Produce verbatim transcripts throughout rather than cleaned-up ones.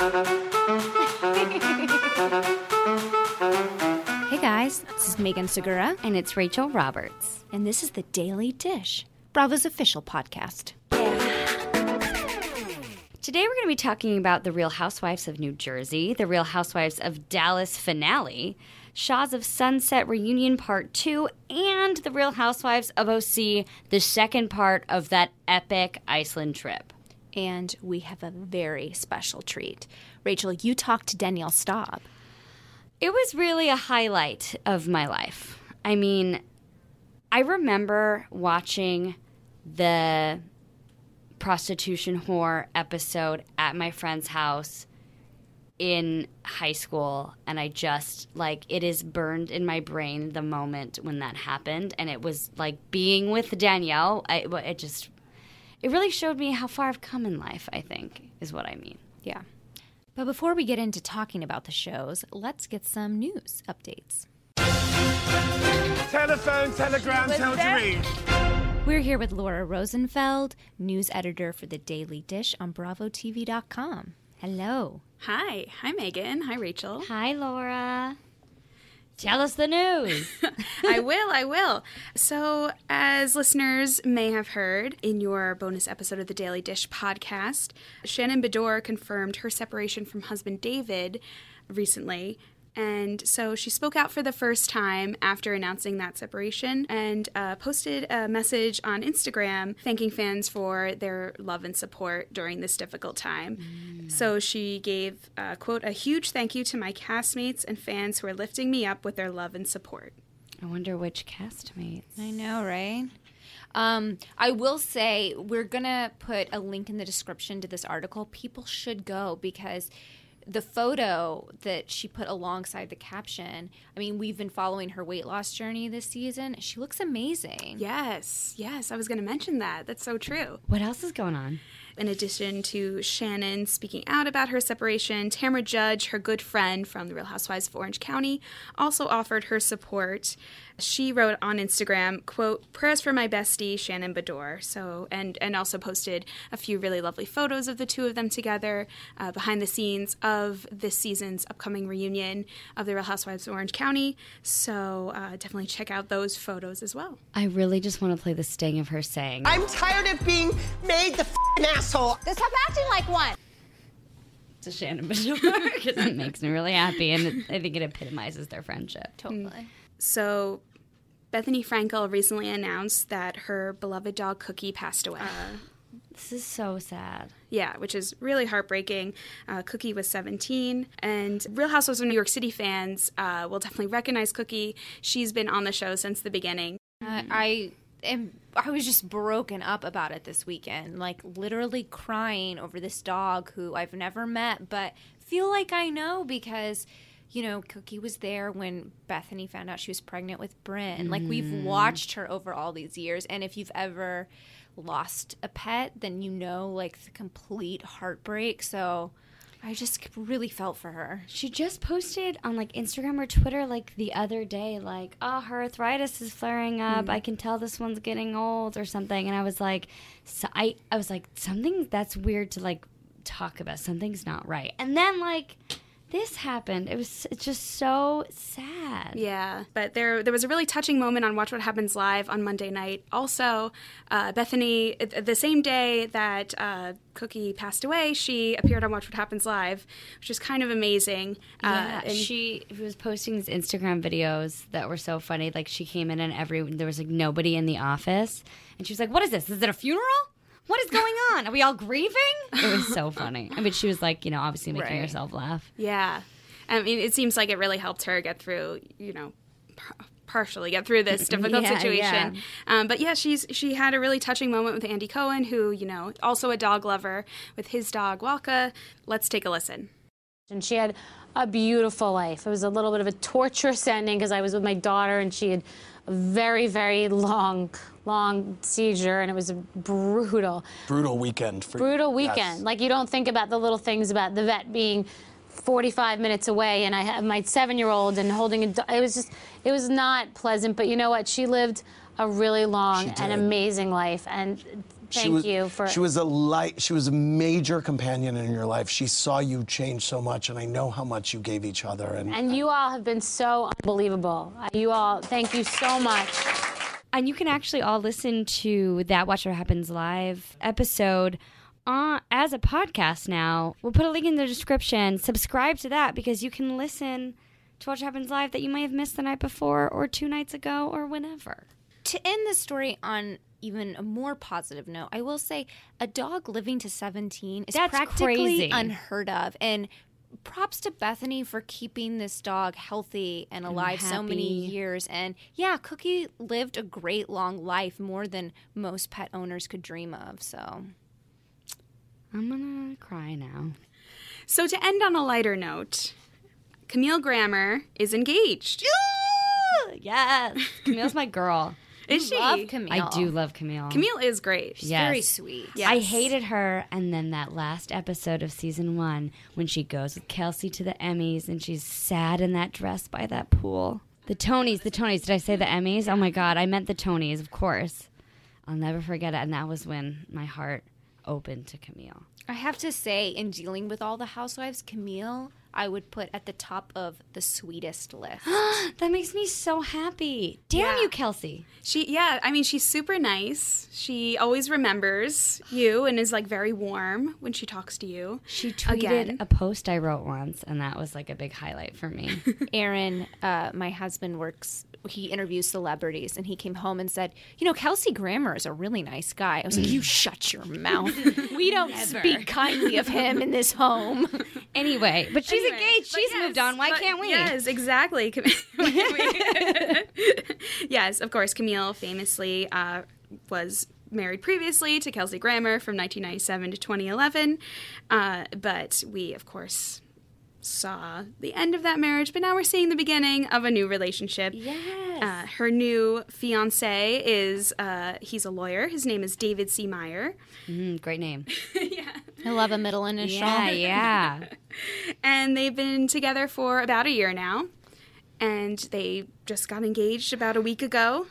Hey guys, this is Megan Segura. And it's Rachel Roberts. And this is The Daily Dish, Bravo's official podcast. Today we're going to be talking about The Real Housewives of New Jersey, The Real Housewives of Dallas finale, Shahs of Sunset reunion part two, and The Real Housewives of O C, the second part of that epic Iceland trip. And we have a very special treat. Rachel, you talked to Danielle Staub. It was really a highlight of my life. I mean, I remember watching the prostitution whore episode at my friend's house in high school, and I just, like, it is burned in my brain the moment when that happened, and it was like being with Danielle. I, it just, it really showed me how far I've come in life, I think, is what I mean. Yeah. But before we get into talking about the shows, let's get some news updates. Telephone, telegram, tell to read. We're here with Laura Rosenfeld, news editor for The Daily Dish on Bravo T V dot com. Hello. Hi. Hi, Megan. Hi, Rachel. Hi, Laura. Tell us the news. I will, I will. So, as listeners may have heard in your bonus episode of the Daily Dish podcast, Shannon Beador confirmed her separation from husband David recently. And so she spoke out for the first time after announcing that separation and uh, posted a message on Instagram thanking fans for their love and support during this difficult time. Mm. So she gave, uh, quote, a huge thank you to my castmates and fans who are lifting me up with their love and support. I wonder which castmates. I know, right? Um, I will say we're going to put a link in the description to this article. People should go because the photo that she put alongside the caption, I mean, we've been following her weight loss journey this season. She looks amazing. Yes, yes, I was going to mention that. That's so true. What else is going on? In addition to Shannon speaking out about her separation, Tamra Judge, her good friend from The Real Housewives of Orange County, also offered her support. She wrote on Instagram, quote, prayers for my bestie, Shannon Beador. So, and, and also posted a few really lovely photos of the two of them together uh, behind the scenes of this season's upcoming reunion of The Real Housewives of Orange County. So uh, definitely check out those photos as well. I really just want to play the sting of her saying, I'm tired of being made the f***ing asshole. Then stop acting like one. to Shannon Beador because it makes me really happy, and it, I think it epitomizes their friendship. Totally. Mm. So Bethany Frankel recently announced that her beloved dog Cookie passed away. Uh, this is so sad. Yeah, which is really heartbreaking. Uh, Cookie was seventeen, and Real Housewives of New York City fans uh, will definitely recognize Cookie. She's been on the show since the beginning. Uh, I am. I was just broken up about it this weekend, like literally crying over this dog who I've never met, but feel like I know because, you know, Cookie was there when Bethany found out she was pregnant with Bryn. Mm. Like, we've watched her over all these years, and if you've ever lost a pet, then you know, like, the complete heartbreak. So I just really felt for her. She just posted on, like, Instagram or Twitter, like, the other day, like, oh, her arthritis is flaring up. Mm. I can tell this one's getting old or something. And I was like, so I, I was like, something that's weird to, like, talk about. Something's not right. And then, like, this happened. It was it's just so sad. Yeah, but there there was a really touching moment on Watch What Happens Live on Monday night. Also, uh, Bethany, the same day that uh, Cookie passed away, she appeared on Watch What Happens Live, which is kind of amazing. Yeah, uh, and she was posting these Instagram videos that were so funny. Like, she came in and every there was, like, nobody in the office. And she was like, what is this? Is it a funeral? What is going on? Are we all grieving? It was so funny. I mean, she was like, you know, obviously making right. herself laugh. Yeah. I mean, it seems like it really helped her get through, you know, par- partially get through this difficult yeah, situation. Yeah. Um, but yeah, she's she had a really touching moment with Andy Cohen, who, you know, also a dog lover, with his dog, Walka. Let's take a listen. And she had a beautiful life. It was a little bit of a torturous ending because I was with my daughter and she had a very, very long, long seizure, and it was a brutal. Brutal weekend. For, brutal weekend. yes. Like, you don't think about the little things about the vet being forty-five minutes away, and I have my seven-year-old and holding a do- it was just, it was not pleasant, but you know what? She lived a really long and amazing life, and Thank she was, you for. She was a light. She was a major companion in your life. She saw you change so much, and I know how much you gave each other. And, And you all have been so unbelievable. You all, thank you so much. And you can actually all listen to that Watch What Happens Live episode uh, as a podcast now. We'll put a link in the description. Subscribe to that because you can listen to Watch What Happens Live that you might have missed the night before or two nights ago or whenever. To end the story on even a more positive note, I will say a dog living to seventeen is That's practically crazy. unheard of. And props to Bethany for keeping this dog healthy and alive so many happy. years. And yeah, Cookie lived a great long life, more than most pet owners could dream of. So I'm gonna cry now. So to end on a lighter note, Camille Grammer is engaged. Yes, Camille's my girl. Is she? love Camille. I do love Camille. Camille is great. She's Yes. very sweet. Yes. I hated her, and then that last episode of season one when she goes with Kelsey to the Emmys and she's sad in that dress by that pool. The Tonys, the Tonys. Did I say the Emmys? Oh my God, I meant the Tonys, of course. I'll never forget it, and that was when my heart opened to Camille. I have to say, in dealing with all the housewives, Camille, I would put at the top of the sweetest list. That makes me so happy. Damn Yeah. you, Kelsey. She, yeah, I mean, she's super nice. She always remembers you and is like very warm when she talks to you. She tweeted Again. a post I wrote once, and that was like a big highlight for me. Aaron, uh, my husband, works, he interviews celebrities, and he came home and said, you know, Kelsey Grammer is a really nice guy. I was like, you shut your mouth. We don't speak kindly of him in this home. Anyway, but she's Anyway, engaged. but She's yes, moved on. Why but can't we? Yes, exactly. Cam- Why can't we? Yes, of course. Camille famously uh, was married previously to Kelsey Grammer from nineteen ninety-seven to twenty eleven. Uh, but we, of course, saw the end of that marriage. But now we're seeing the beginning of a new relationship. Yes. Uh, her new fiance is, uh, he's a lawyer. His name is David C. Meyer. Mm, great name. I love a middle initial. Yeah, yeah. And they've been together for about a year now. And they just got engaged about a week ago.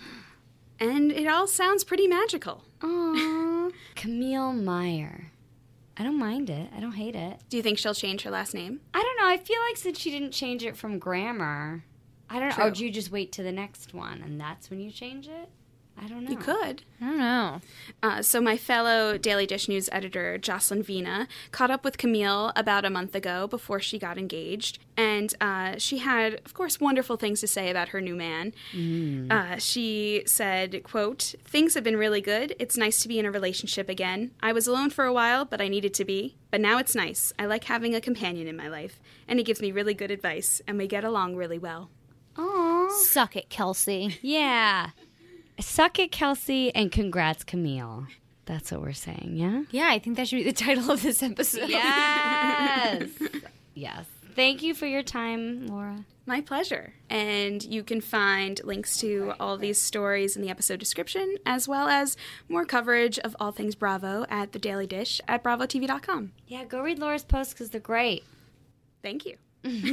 And it all sounds pretty magical. Aww. Camille Meyer. I don't mind it. I don't hate it. Do you think she'll change her last name? I don't know. I feel like since she didn't change it from Grammar, I don't know. True. Or do you just wait to the next one and that's when you change it? I don't know. You could. I don't know. Uh, so my fellow Daily Dish News editor, Jocelyn Vina, caught up with Camille about a month ago before she got engaged. And uh, she had, of course, wonderful things to say about her new man. Mm. Uh, she said, quote, "Things have been really good. It's nice to be in a relationship again. I was alone for a while, but I needed to be. But now it's nice. I like having a companion in my life. And he gives me really good advice. And we get along really well." Aww. Suck it, Kelsey. Yeah. Suck it, Kelsey, and congrats, Camille. That's what we're saying, yeah? Yeah, I think that should be the title of this episode. Yes. Yes. Thank you for your time, Laura. My pleasure. And you can find links to all these stories in the episode description, as well as more coverage of all things Bravo at The Daily Dish at bravo t v dot com. Yeah, go read Laura's posts because they're great. Thank you.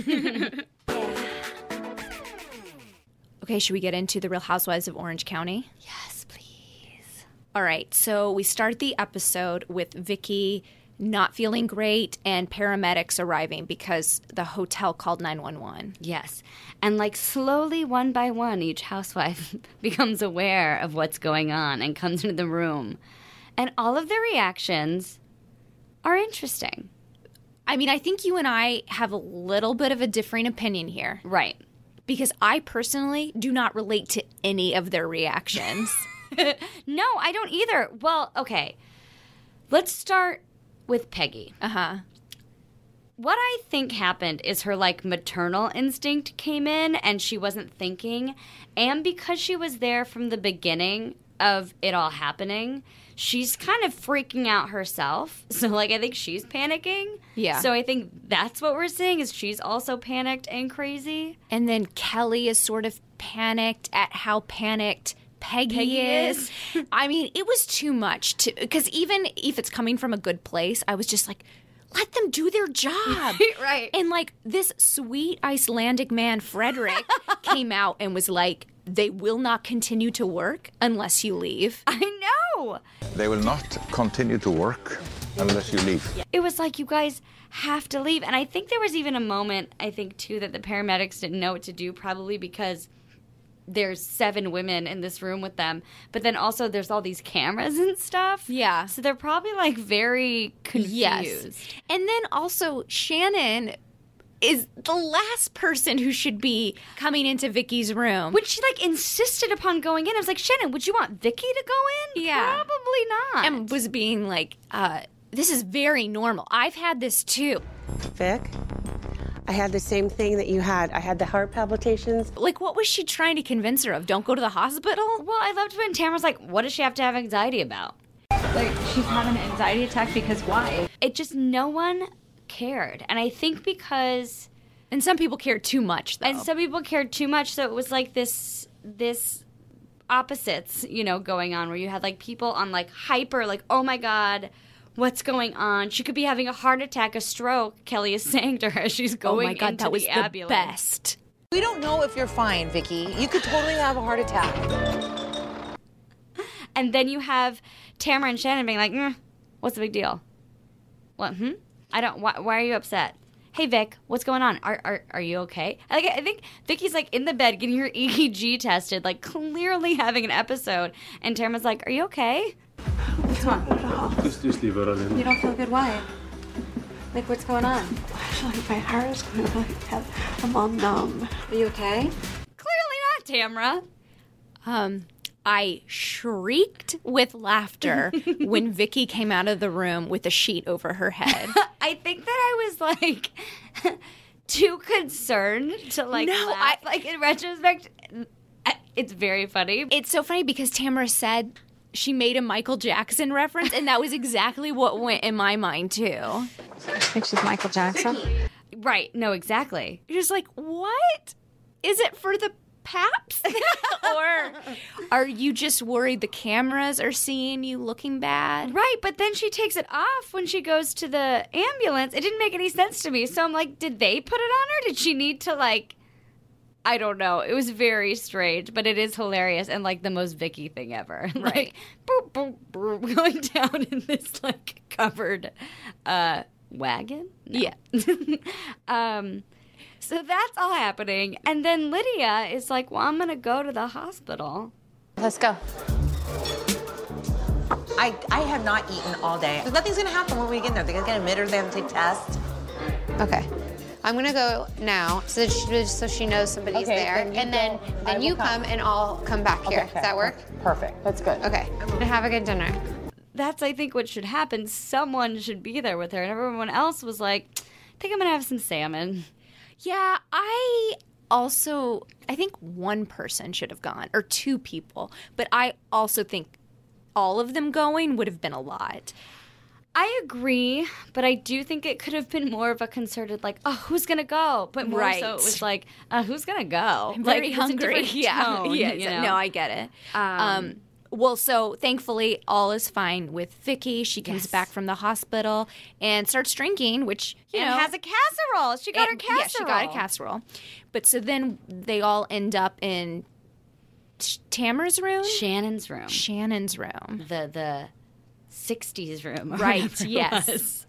Okay, should we get into the Real Housewives of Orange County? Yes, please. All right, so we start the episode with Vicky not feeling great and paramedics arriving because the hotel called nine one one. Yes. And like slowly, one by one, each housewife becomes aware of what's going on and comes into the room. And all of their reactions are interesting. I mean, I think you and I have a little bit of a differing opinion here. Right. Because I personally do not relate to any of their reactions. No, I don't either. Well, okay. Let's start with Peggy. Uh-huh. What I think happened is her, like, maternal instinct came in and she wasn't thinking. And because she was there from the beginning of it all happening, she's kind of freaking out herself. So, like, I think she's panicking. Yeah. So I think that's what we're seeing is she's also panicked and crazy. And then Kelly is sort of panicked at how panicked Peggy, Peggy is. is. I mean, it was too much to, because even if it's coming from a good place, I was just like, let them do their job. Right. And like this sweet Icelandic man, Frederick, came out and was like, they will not continue to work unless you leave. I know. no. They will not continue to work unless you leave. It was like, you guys have to leave. And I think there was even a moment, I think, too, that the paramedics didn't know what to do, probably because there's seven women in this room with them. But then also there's all these cameras and stuff. Yeah. So they're probably, like, very confused. Yes. And then also Shannon is the last person who should be coming into Vicky's room. When she, like, insisted upon going in, I was like, Shannon, would you want Vicky to go in? Yeah. Probably not. And was being like, uh, this is very normal. I've had this too. Vic, I had the same thing that you had. I had the heart palpitations. Like, what was she trying to convince her of? Don't go to the hospital? Well, I loved when Tamara's like, what does she have to have anxiety about? Like, she's having an anxiety attack because why? It just, no one cared. And I think because... And some people cared too much, though. And some people cared too much, so it was like this, this opposites, you know, going on, where you had, like, people on, like, hyper, like, oh my God, what's going on? She could be having a heart attack, a stroke, Kelly is saying to her as she's going oh my God, into that was the the ambulance. best. We don't know if you're fine, Vicky. You could totally have a heart attack. And then you have Tamara and Shannon being like, mm, what's the big deal? What, hmm? I don't, why, why are you upset? Hey, Vic, what's going on? Are are are you okay? Like, I think Vicky's, like, in the bed getting her E E G tested, like, clearly having an episode. And Tamara's like, are you okay? What's wrong? Just, just leave it alone. You don't feel good? Why? Like, what's going on? I feel like my heart is going to like I'm all numb. Are you okay? Clearly not, Tamara. Um, I shrieked with laughter when Vicky came out of the room with a sheet over her head. I think that I was, like, too concerned to, like, no, laugh. I, like, in retrospect, it's very funny. It's so funny because Tamara said she made a Michael Jackson reference, and that was exactly what went in my mind, too. I think she's Michael Jackson. Right. No, exactly. You're just like, what? Is it for the paps? Or are you just worried the cameras are seeing you looking bad? Right, but then she takes it off when she goes to the ambulance. It didn't make any sense to me. So I'm like, did they put it on her? Did she need to, like, I don't know. It was very strange, but it is hilarious and, like, the most Vicky thing ever. Right. Like, boop, boop, boop, going down in this, like, covered uh, wagon? No. Yeah. um... So that's all happening. And then Lydia is like, well, I'm going to go to the hospital. Let's go. I, I have not eaten all day. Nothing's going to happen when we get in there. They're going to get admitted. They have to take tests. Okay. I'm going to go now so that she, so she knows somebody's Okay, there. then you and then, go. then I you will come. come and I'll come back here. Okay, Does that work? Perfect. That's good. Okay. And have a good dinner. That's, I think, what should happen. Someone should be there with her. And everyone else was like, I think I'm going to have some salmon. Yeah, I also, I think one person should have gone, or two people, but I also think all of them going would have been a lot. I agree, but I do think it could have been more of a concerted, like, oh, who's going to go? But more right. so it was like, uh, who's going to go? I'm very like, hungry. Yeah, tone, yeah. you know? No, I get it. Um, Um, well, so thankfully, all is fine with Vicky. She comes Yes. back from the hospital and starts drinking, which, you and know. has a casserole. She got and- her casserole. Yeah, she got a casserole. But so then they all end up in Sh- Tamara's room? Shannon's room. Shannon's room. The, the sixties room. or Right, whatever it yes. was.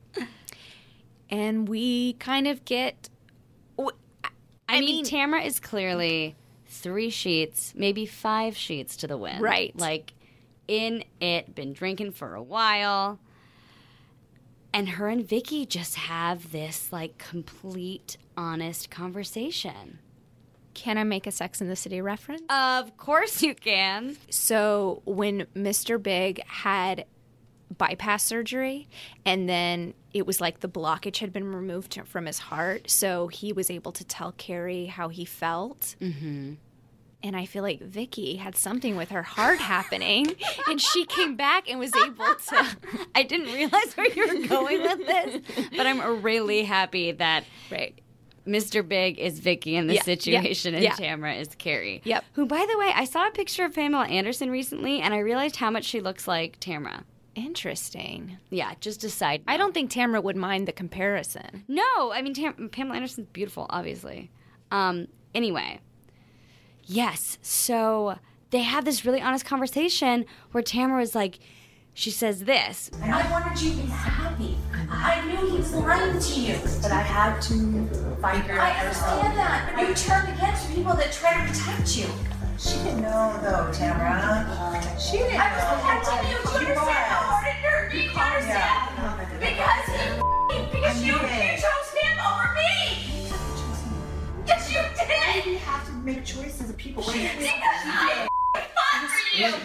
And we kind of get. I, I mean, mean, Tamara is clearly three sheets, maybe five sheets to the wind. Right. Like, in it, been drinking for a while. And her and Vicky just have this, like, complete, honest conversation. Can I make a Sex and the City reference? Of course you can. So when Mister Big had bypass surgery, and then it was like the blockage had been removed from his heart, so he was able to tell Carrie how he felt. Mm-hmm. And I feel like Vicky had something with her heart happening, and she came back and was able to. I didn't realize where you were going with this, but I'm really happy that right. Mister Big is Vicky in this Yeah, situation, yeah, and yeah. Tamara is Carrie. Yep. Who, by the way, I saw a picture of Pamela Anderson recently, and I realized how much she looks like Tamara. Interesting. Yeah, just a side note. I don't think Tamara would mind the comparison. No, I mean, Tam- Pamela Anderson's beautiful, obviously. Um, anyway, yes, so they have this really honest conversation where Tamara was like, she says this. I wanted you to be happy. I knew he was lying to you. But I had to fight your I understand that, but you turned against people that try to protect you. She didn't know, though, Tamara. She didn't I was know. protecting you. Do you understand how hard it hurt me? Do you understand? Because he, because you, you chose him over me. Yes, you did. You have to make choices of people. Because I fought for you.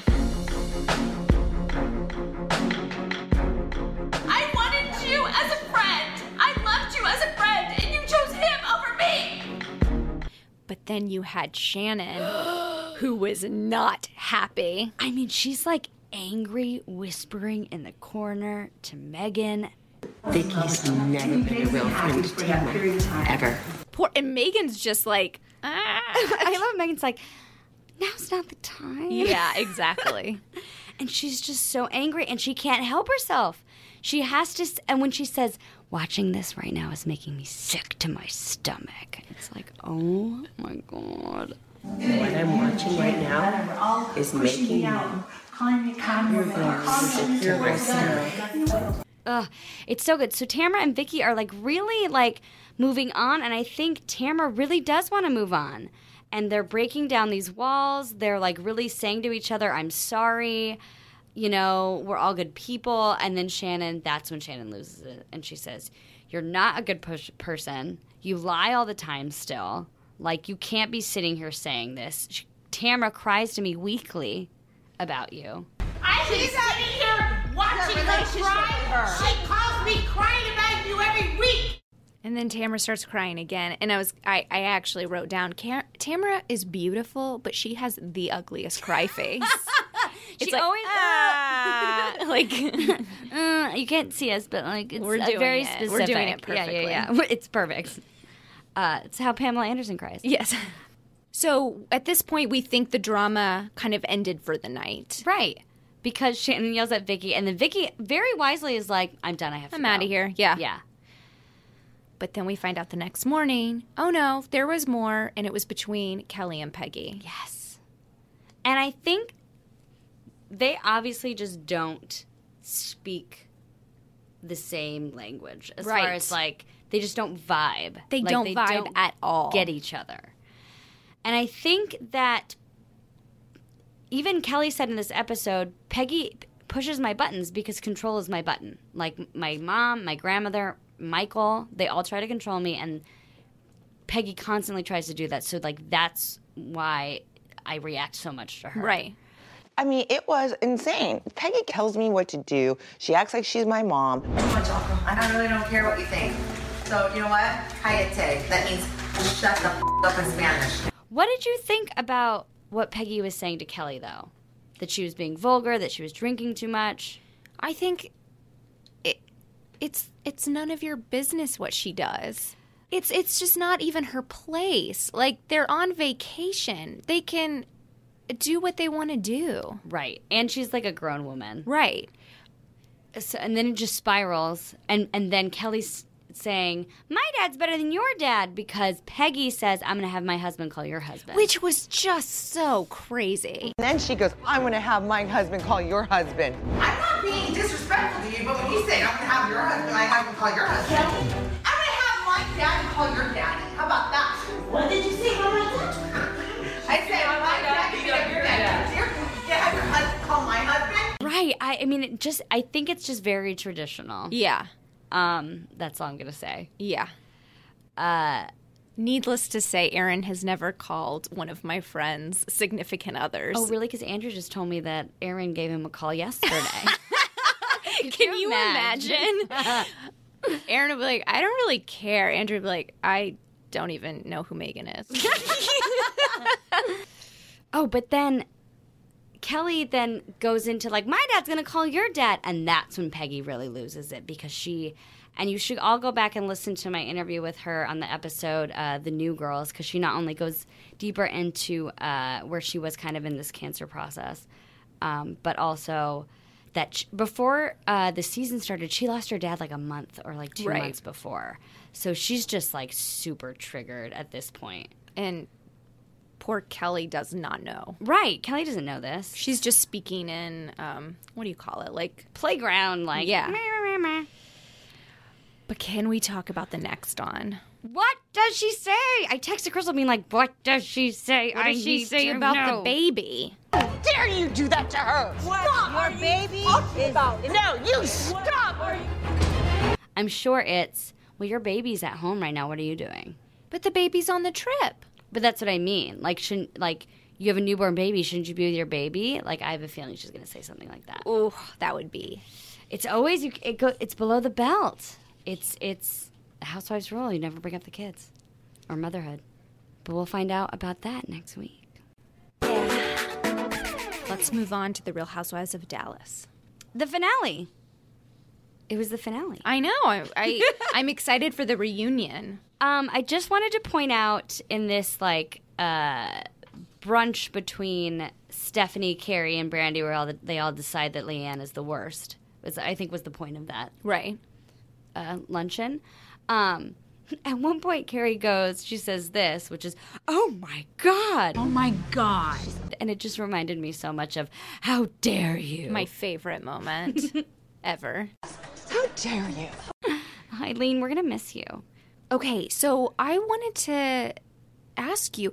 I wanted you as a friend. I loved you as a friend, and you chose him over me. But then you had Shannon, who was not happy. I mean, she's like angry, whispering in the corner to Megan. Vicky's never been a real friend to Tamara, ever. Poor, and Megan's just like, ah. I love Megan's like, now's not the time. Yeah, exactly. And she's just so angry, and she can't help herself. She has to, and when she says, watching this right now is making me sick to my stomach, it's like, oh my God. What I'm watching right now is making me Ugh, it's so good. So Tamara and Vicky are like really like moving on, and I think Tamara really does want to move on. And they're breaking down these walls. They're like really saying to each other, I'm sorry. You know, we're all good people. And then Shannon, that's when Shannon loses it. And she says, you're not a good push- person. You lie all the time still. Like, you can't be sitting here saying this. She, Tamara cries to me weekly about you. I keep sitting here watching her cry. She calls me crying about you every week. And then Tamara starts crying again. And I was, I, I actually wrote down, Tamara is beautiful, but she has the ugliest cry face. It's She like, always ah. like uh, you can't see us, but like it's We're uh, doing very it. specific. We're doing it Yeah, perfectly. yeah, yeah. It's perfect. Uh, it's how Pamela Anderson cries. Yes. So at this point, we think the drama kind of ended for the night. Right. Because Shannon yells at Vicky, and then Vicky very wisely is like, I'm done, I have to I'm go. out of here. Yeah. Yeah. But then we find out the next morning, oh no, there was more, and it was between Kelly and Peggy. Yes. And I think they obviously just don't speak the same language as Right. far as like they just don't vibe. They Like, don't they vibe don't at all. Get each other. And I think that even Kelly said in this episode, Peggy pushes my buttons because control is my button. Like my mom, my grandmother, Michael, they all try to control me, and Peggy constantly tries to do that. So like that's why I react so much to her. Right. I mean, it was insane. Peggy tells me what to do. She acts like she's my mom. I really don't care what you think. So, you know what? Cállate. That means shut the f*** up in Spanish. What did you think about what Peggy was saying to Kelly, though? That she was being vulgar, that she was drinking too much? I think it, it's it's none of your business what she does. It's it's just not even her place. Like, they're on vacation. They can do what they want to do. Right. And she's like a grown woman. Right. So, and then it just spirals. And, and then Kelly's saying, my dad's better than your dad because Peggy says, I'm going to have my husband call your husband. Which was just so crazy. And then she goes, I'm going to have my husband call your husband. I'm not being disrespectful to you, but when you say I'm going to have your husband, I have to call your husband. I'm going to have my dad call your daddy. How about that? What did you say about my dad? I said my dad can be your dad. You have your husband call my husband? Right. I, I mean, it just, I think it's just very traditional. Yeah. Um, that's all I'm going to say. Yeah. Uh, Needless to say, Aaron has never called one of my friends' significant others. Oh, really? Because Andrew just told me that Aaron gave him a call yesterday. Can you imagine? Aaron would be like, I don't really care. Andrew would be like, I don't even know who Megan is. Oh, but then Kelly then goes into like, my dad's going to call your dad. And that's when Peggy really loses it because she, and you should all go back and listen to my interview with her on the episode, uh, The New Girls, because she not only goes deeper into uh, where she was kind of in this cancer process, um, but also that sh- before uh, the season started, she lost her dad like a month or like two Right. months before. So she's just like super triggered at this point. And poor Kelly does not know. Right. Kelly doesn't know this. She's just speaking in, um, what do you call it? Like playground, like. Yeah. Meh, meh, meh. But can we talk about the next on? What does she say? I texted Crystal being like, what does she say? What I does she need say to about know. the baby? How dare you do that to her? What? Stop. Your baby is about? No, you stop. I'm sure it's, well, your baby's at home right now. What are you doing? But the baby's on the trip. But that's what I mean. Like, shouldn't, like, you have a newborn baby. Shouldn't you be with your baby? Like, I have a feeling she's going to say something like that. Ooh, that would be. It's always, you, it go, it's below the belt. It's, it's a housewives rule. You never bring up the kids or motherhood. But we'll find out about that next week. Let's move on to the Real Housewives of Dallas. The finale. It was the finale. I know. I, I I'm excited for the reunion. Um, I just wanted to point out in this like uh, brunch between Stephanie, Carrie, and Brandy, where all the, they all decide that Leanne is the worst. Was I think was the point of that right uh, luncheon. Um, at one point, Carrie goes, she says this, which is, "Oh my God, oh my God," and it just reminded me so much of "How dare you?" My favorite moment ever. How dare you? Eileen, we're gonna miss you. Okay, so I wanted to ask you,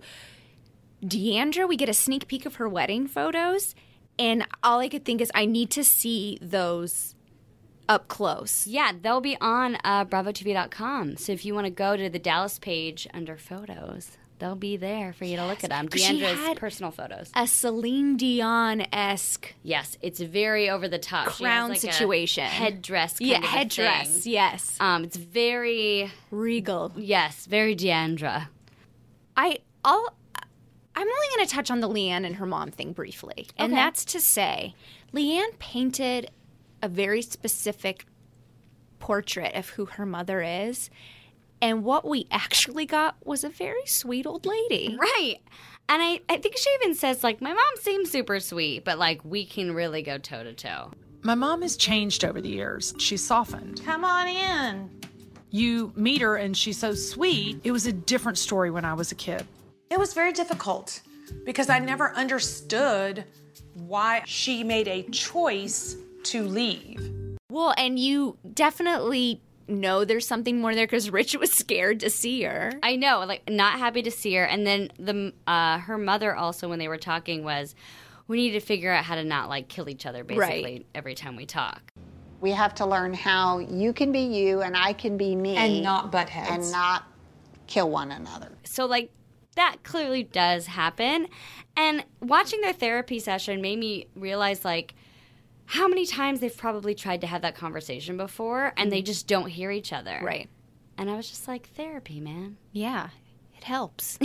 Deandra, we get a sneak peek of her wedding photos, and all I could think is I need to see those up close. Yeah, they'll be on uh, bravo T V dot com. So if you want to go to the Dallas page under photos, they'll be there for you to look at them. Deandra's personal photos. A Celine Dion-esque. Yes, it's very over the top. Crown she has like situation. A headdress kind yeah, of a headdress, thing. yes. Um, it's very regal. Yes, very Deandra. I, I'll, I'm only going to touch on the Leanne and her mom thing briefly. And Okay. that's to say, Leanne painted a very specific portrait of who her mother is. And what we actually got was a very sweet old lady. Right. And I, I think she even says, like, my mom seems super sweet, but, like, we can really go toe-to-toe. My mom has changed over the years. She's softened. Come on in. You meet her and she's so sweet. It was a different story when I was a kid. It was very difficult because I never understood why she made a choice to leave. Well, and you definitely know there's something more there because Rich was scared to see her. I know, like, not happy to see her. And then the uh, her mother also, when they were talking, was, we need to figure out how to not, like, kill each other, basically, Right. every time we talk. We have to learn how you can be you and I can be me. And not butt heads. And not kill one another. So, like, that clearly does happen. And watching their therapy session made me realize, like, how many times they've probably tried to have that conversation before and they just don't hear each other. Right. And I was just like, therapy, man. Yeah, it helps.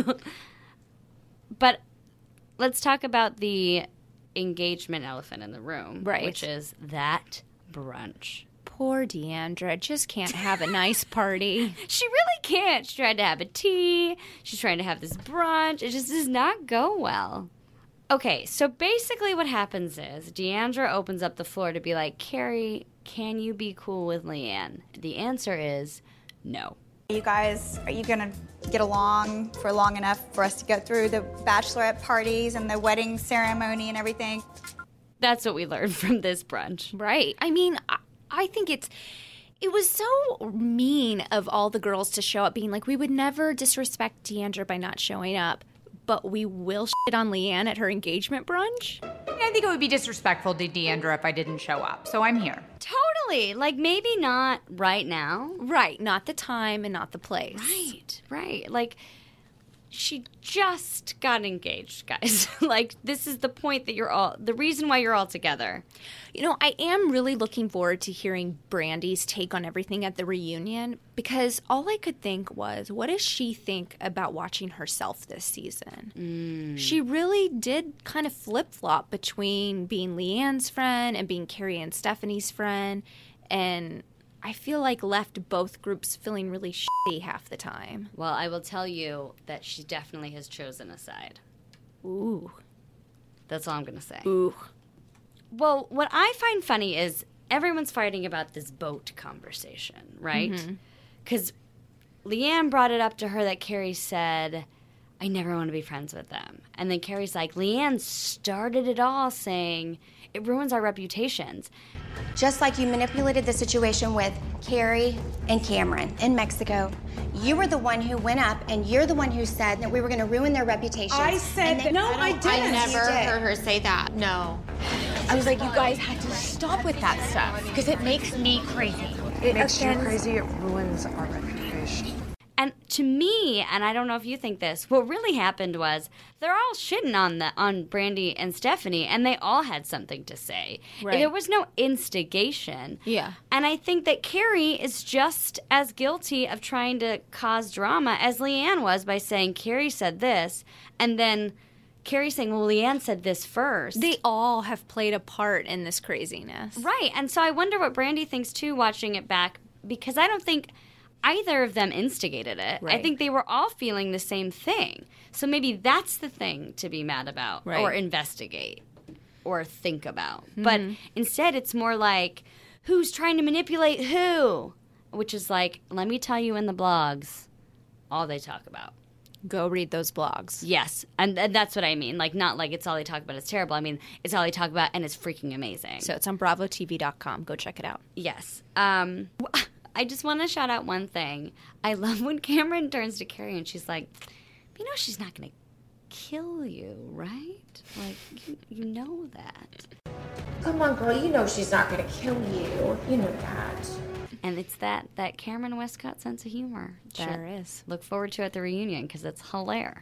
But let's talk about the engagement elephant in the room. Right. Which is that brunch. Poor Deandra just can't have a nice party. She really can't. She tried to have a tea. She's trying to have this brunch. It just does not go well. Okay, so basically what happens is Deandra opens up the floor to be like, Carrie, can you be cool with Leanne? The answer is no. You guys, are you going to get along for long enough for us to go through the bachelorette parties and the wedding ceremony and everything? That's what we learned from this brunch. Right. I mean, I, I think it's... It was so mean of all the girls to show up being like, we would never disrespect Deandra by not showing up, but we will shit on Leanne at her engagement brunch? I think it would be disrespectful to Deandra if I didn't show up, so I'm here. Totally. Like, maybe not right now. Right. Not the time and not the place. Right. Right. Like, she just got engaged, guys. Like, this is the point that you're all, the reason why you're all together. You know, I am really looking forward to hearing Brandy's take on everything at the reunion because all I could think was, what does she think about watching herself this season? Mm. She really did kind of flip-flop between being Leanne's friend and being Carrie and Stephanie's friend, and I feel like left both groups feeling really shitty half the time. Well, I will tell you that she definitely has chosen a side. Ooh. That's all I'm going to say. Ooh. Well, what I find funny is everyone's fighting about this boat conversation, right? Mhm. Because Leanne brought it up to her that Carrie said, I never want to be friends with them. And then Carrie's like, Leanne started it all saying it ruins our reputations. Just like you manipulated the situation with Carrie and Cameron in Mexico, you were the one who went up and you're the one who said that we were going to ruin their reputations. I said that. No, I didn't. I never You did. heard her say that. No. I was like, you guys had to stop with that stuff because it makes me crazy. It makes you offends- crazy, it ruins our reputation. And to me, and I don't know if you think this, what really happened was they're all shitting on the on Brandy and Stephanie, and they all had something to say. Right. There was no instigation. Yeah. And I think that Carrie is just as guilty of trying to cause drama as Leanne was by saying Carrie said this, and then Carrie saying, well, Leanne said this first. They all have played a part in this craziness. Right. And so I wonder what Brandy thinks, too, watching it back, because I don't think either of them instigated it. Right. I think they were all feeling the same thing. So maybe that's the thing to be mad about Right. or investigate or think about. Mm-hmm. But instead, it's more like, who's trying to manipulate who? Which is like, let me tell you in the blogs, all they talk about. Go read those blogs. Yes, and, and that's what I mean. Like, not like it's all they talk about, it's terrible. I mean, it's all they talk about, and it's freaking amazing. So it's on bravo t v dot com. Go check it out. Yes. Um, I just want to shout out one thing. I love when Cameron turns to Carrie and she's like, you know she's not going to kill you, right? Like, you, you know that. Come on, girl. You know she's not going to kill you. You know that. And it's that, that Cameron Westcott sense of humor. That Sure is. Look forward to at the reunion because it's hilarious.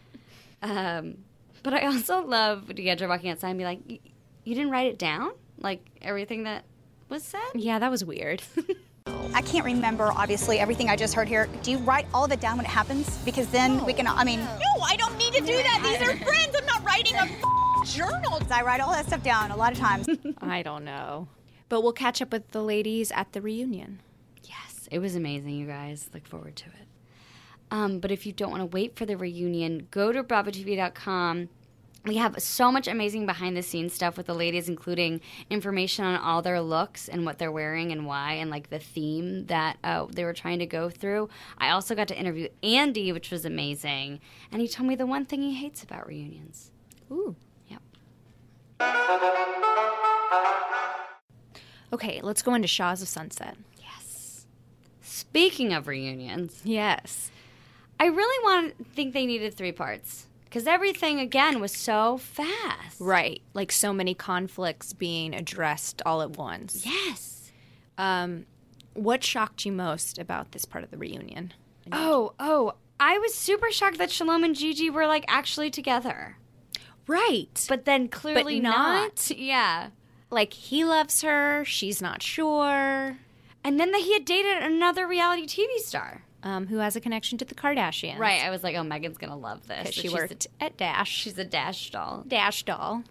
um, but I also love Deandra walking outside and be like, you didn't write it down? Like, everything that was said? Yeah, that was weird. I can't remember, obviously, everything I just heard here. Do you write all of it down when it happens? Because then no. we can, I mean... No, I don't need to do that. These are friends. I'm not writing a f- journal. I write all that stuff down a lot of times. I don't know. But we'll catch up with the ladies at the reunion. Yes, it was amazing, you guys. Look forward to it. Um, but if you don't want to wait for the reunion, go to bravo t v dot com. We have so much amazing behind-the-scenes stuff with the ladies, including information on all their looks and what they're wearing and why, and, like, the theme that uh, they were trying to go through. I also got to interview Andy, which was amazing, and he told me the one thing he hates about reunions. Ooh. Yep. Okay, let's go into Shaws of Sunset. Yes. Speaking of reunions. Yes. I really want to think they needed three parts. Because everything, again, was so fast. Right. Like so many conflicts being addressed all at once. Yes. Um, what shocked you most about this part of the reunion? Oh, oh. I was super shocked that Shalom and Gigi were, like, actually together. Right. But then clearly but not. not. Yeah. Like, he loves her. She's not sure. And then that he had dated another reality T V star. Um, who has a connection to the Kardashians. Right. I was like, oh, Megan's going to love this. Because she she's worked a, at Dash. She's a Dash doll. Dash doll.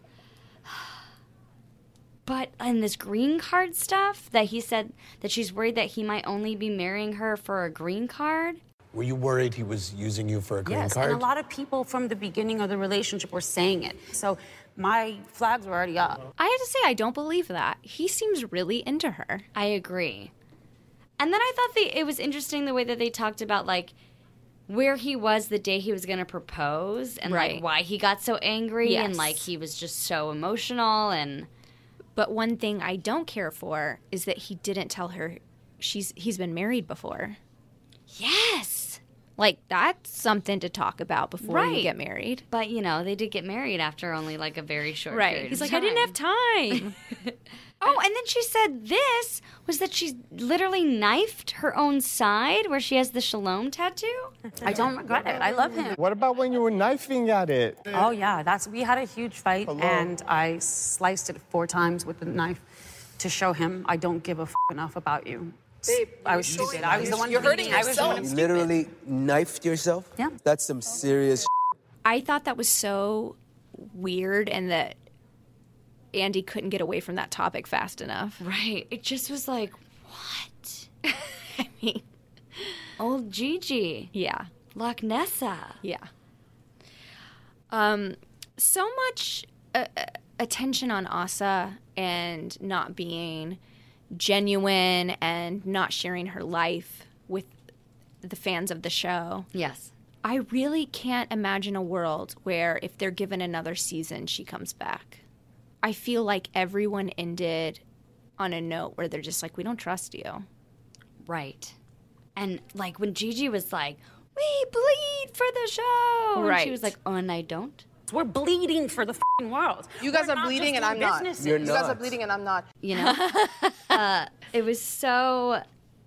But in this green card stuff, that he said that she's worried that he might only be marrying her for a green card. Were you worried he was using you for a green yes, card? and a lot of people from the beginning of the relationship were saying it. So my flags were already up. I have to say, I don't believe that. He seems really into her. I agree. And then I thought they, it was interesting the way that they talked about, like, where he was the day he was going to propose and, right. like, why he got so angry yes. and, like, he was just so emotional. And But one thing I don't care for is that he didn't tell her she's he's been married before. Yes. Like, that's something to talk about before right. you get married. But, you know, they did get married after only, like, a very short right. period He's of like, time. I didn't have time. Oh, and then she said this was that she literally knifed her own side where she has the Shalom tattoo. I don't regret it. I love him. What about when you were knifing at it? Oh, yeah. That's we had a huge fight, Hello. and I sliced it four times with the knife to show him I don't give a f- enough about you. Babe, I was stupid. I was the one You're hurting bleeding. I was the one yourself. stupid. You literally knifed yourself? Yeah. That's some serious I thought that was so weird and that Andy couldn't get away from that topic fast enough. Right. It just was like, what? I mean, old Gigi. Yeah. Loch Nessa. Yeah. Um, so much uh, attention on Asa and not being genuine and not sharing her life with the fans of the show. Yes. I really can't imagine a world where if they're given another season, she comes back. I feel like everyone ended on a note where they're just like, we don't trust you. Right. And, like, when Gigi was like, we bleed for the show. Right. And she was like, oh, and I don't. We're bleeding for the f***ing world. You guys We're are not bleeding just and I'm doing not. businesses. You're You guys are not. bleeding and I'm not. You know? uh, it was so...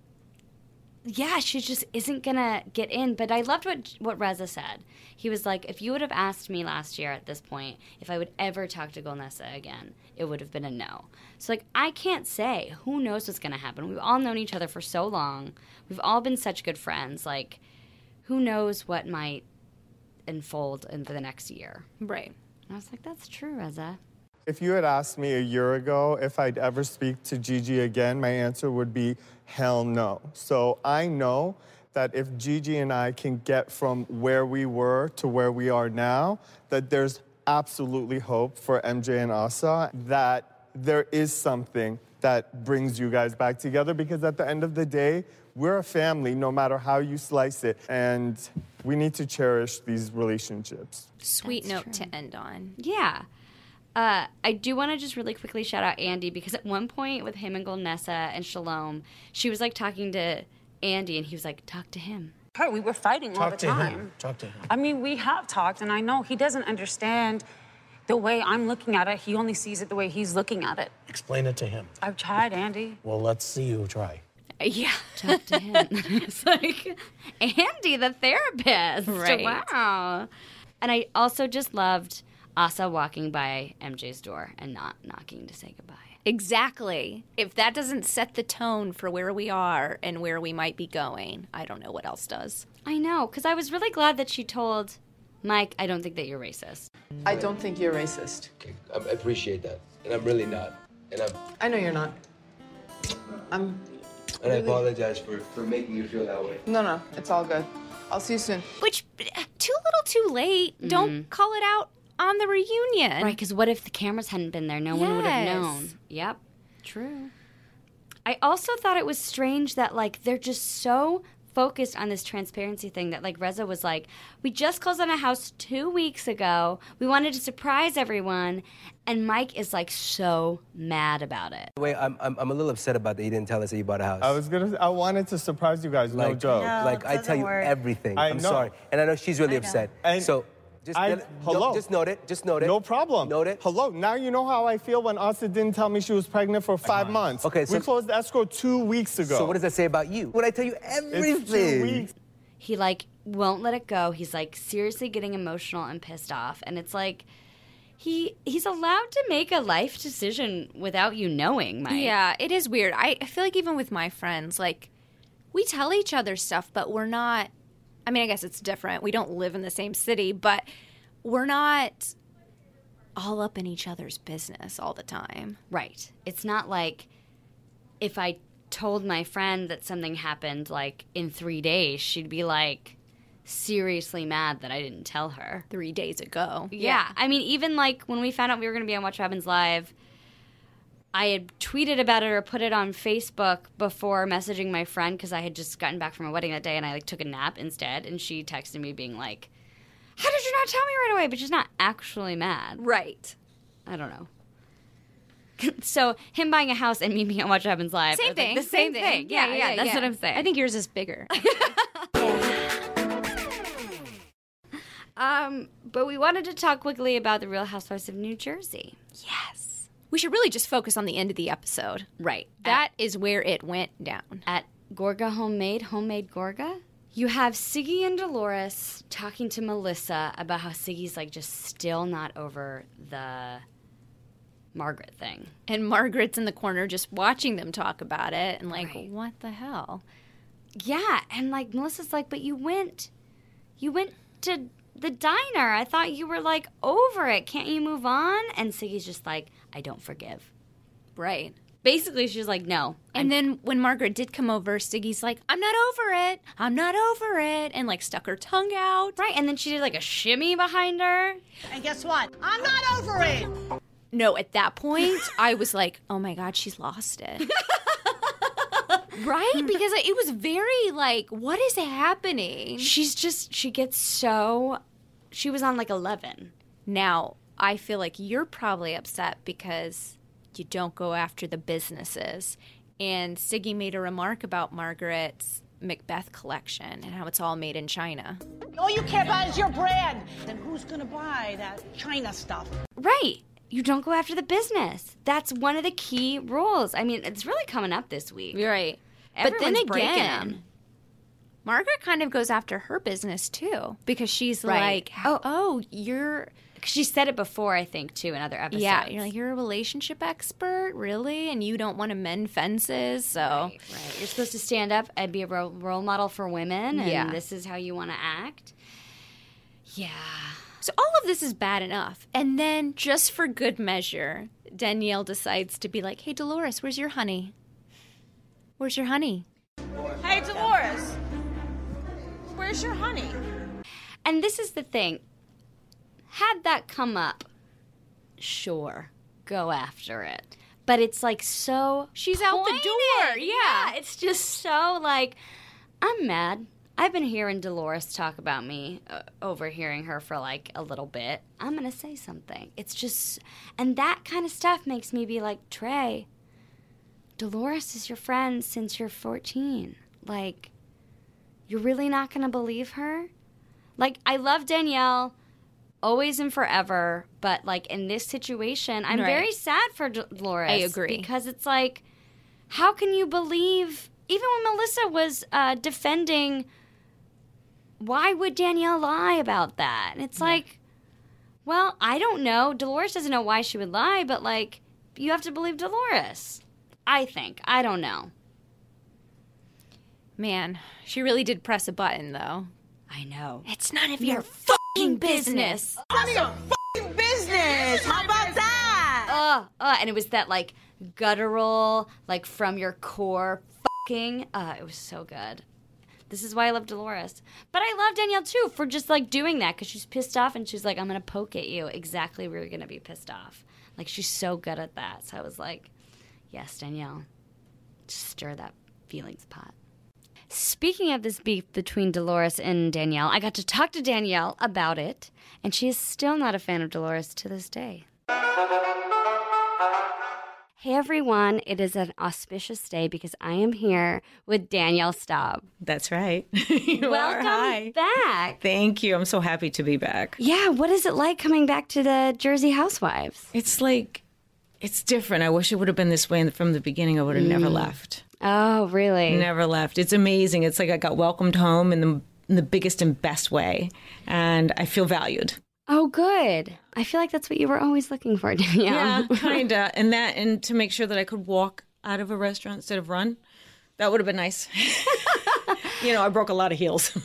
Yeah, she just isn't going to get in. But I loved what what Reza said. He was like, if you would have asked me last year at this point if I would ever talk to Golnesa again, it would have been a no. So, like, I can't say. Who knows what's going to happen? We've all known each other for so long. We've all been such good friends. Like, who knows what might unfold in the next year. Right. And I was like, that's true, Reza. If you had asked me a year ago if I'd ever speak to Gigi again, my answer would be hell no. So I know that if Gigi and I can get from where we were to where we are now, that there's absolutely hope for M J and Asa, that there is something that brings you guys back together, because at the end of the day, we're a family no matter how you slice it, and we need to cherish these relationships. Sweet That's note true. to end on. Yeah. Uh, I do want to just really quickly shout out Andy, because at one point with him and Golnesa and Shalom, she was like talking to Andy and he was like, talk to him. Her, we were fighting all Talk the to time. him. Talk to him. I mean, we have talked, and I know he doesn't understand the way I'm looking at it. He only sees it the way he's looking at it. Explain it to him. I've tried, Andy. Well, let's see you try. Yeah. Talk to him. It's like, Andy, the therapist. Right. Wow. And I also just loved Asa walking by M J's door and not knocking to say goodbye. Exactly. If that doesn't set the tone for where we are and where we might be going, I don't know what else does. I know, because I was really glad that she told Mike, I don't think that you're racist. I don't think you're racist. Okay, I I appreciate that, and I'm really not. And I'm, I know you're not. I'm. and I apologize for, for making you feel that way. No, no, it's all good. I'll see you soon. Which, too little too late. Don't call it out on the reunion. Right, because what if the cameras hadn't been there? No one would have Yes. known. Yep, true. I also thought it was strange that, like, they're just so focused on this transparency thing that, like, Reza was like, we just closed on a house two weeks ago. We wanted to surprise everyone. And Mike is, like, so mad about it. Wait, I'm, I'm I'm a little upset about that you didn't tell us that you bought a house. I was gonna. I wanted to surprise you guys. No like, joke. like I tell you everything. I I'm know. sorry, and I know she's really upset. And so. Just, I, just, hello. Just note it. Just note it. No problem. Note it. Hello. Now you know how I feel when Asa didn't tell me she was pregnant for five months. Okay, so- we closed escrow two weeks ago. So what does that say about you? When I tell you everything. It's two weeks. He, like, won't let it go. He's, like, seriously getting emotional and pissed off. And it's like, he he's allowed to make a life decision without you knowing, Mike. Yeah, it is weird. I, I feel like even with my friends, like, we tell each other stuff, but we're not, I mean, I guess it's different. We don't live in the same city, but we're not all up in each other's business all the time. Right. It's not like if I told my friend that something happened, like, in three days, she'd be, like, seriously mad that I didn't tell her. Three days ago. Yeah. I mean, even, like, when we found out we were going to be on Watch What Happens Live, I had tweeted about it or put it on Facebook before messaging my friend because I had just gotten back from a wedding that day and I, like, took a nap instead. And she texted me being like, how did you not tell me right away? But she's not actually mad. Right. I don't know. So him buying a house and me being on Watch What Happens Live. Same it's like thing. the same, thing. Yeah, yeah, that's yeah. what I'm saying. I think yours is bigger. Um, but we wanted to talk quickly about the Real Housewives of New Jersey. Yes. We should really just focus on the end of the episode. Right. That is where it went down. At Gorga Homemade, Homemade Gorga, you have Siggy and Dolores talking to Melissa about how Siggy's, like, just still not over the Margaret thing. And Margaret's in the corner just watching them talk about it and like, Right. what the hell? Yeah, and, like, Melissa's like, but you went, you went to the diner. I thought you were, like, over it. Can't you move on? And Siggy's just like, I don't forgive. Right. Basically, she's like, no. And then when Margaret did come over, Siggy's like, I'm not over it. I'm not over it. And, like, stuck her tongue out. Right, and then she did, like, a shimmy behind her. And guess what? I'm not over it. No, at that point, I was like, oh, my God, she's lost it. Right? Because it was very like, what is happening? She's just, she gets so, she was on like eleven. Now, I feel like you're probably upset because you don't go after the businesses. And Siggy made a remark about Margaret's Macbeth collection and how it's all made in China. All you care about is your brand. Then who's going to buy that China stuff? Right. You don't go after the business. That's one of the key rules. I mean, it's really coming up this week. You're right. Everyone's but then breaking again, them. Margaret kind of goes after her business too because she's Right. like, oh, oh, you're... She said it before, I think, too, in other episodes. Yeah, you're like, you're a relationship expert, really? And you don't want to mend fences, so... Right, right. You're supposed to stand up and be a role, role model for women, and Yeah. this is how you want to act. Yeah. So all of this is bad enough. And then, just for good measure, Danielle decides to be like, hey, Dolores, where's your honey? Where's your honey? Hey, Dolores. Where's your honey? And this is the thing. Had that come up, sure, go after it. But it's like so She's out the pointed. door, Yeah, it's just so like, I'm mad. I've been hearing Dolores talk about me, uh, overhearing her for like a little bit. I'm going to say something. It's just, and that kind of stuff makes me be like, Trey, Dolores is your friend since you're fourteen. Like, you're really not going to believe her? Like, I love Danielle. Always and forever, but like in this situation, I'm Right. very sad for D- Dolores. I agree. Because it's like, how can you believe, even when Melissa was uh, defending, why would Danielle lie about that? And it's like, well, I don't know. Dolores doesn't know why she would lie, but like, you have to believe Dolores. I think. I don't know. Man, she really did press a button, though. I know. It's none of your fucking business. None of your fucking business. How about that? Uh, uh, and it was that like guttural, like from your core fucking. Uh, it was so good. This is why I love Dolores. But I love Danielle too for just like doing that because she's pissed off and she's like, I'm going to poke at you exactly where you're going to be pissed off. Like she's so good at that. So I was like, yes, Danielle, just stir that feelings pot. Speaking of this beef between Dolores and Danielle, I got to talk to Danielle about it, and she is still not a fan of Dolores to this day. Hey everyone, it is an auspicious day because I am here with Danielle Staub. That's right. You Welcome are. Hi. back. Thank you. I'm so happy to be back. Yeah, what is it like coming back to the Jersey Housewives? It's like, it's different. I wish it would have been this way from the beginning. I would have Mm. never left. Oh, really? Never left. It's amazing. It's like I got welcomed home in the, in the biggest and best way, and I feel valued. Oh, good. I feel like that's what you were always looking for, Danielle. Yeah, kind of. And that, and to make sure that I could walk out of a restaurant instead of run, that would have been nice. You know, I broke a lot of heels.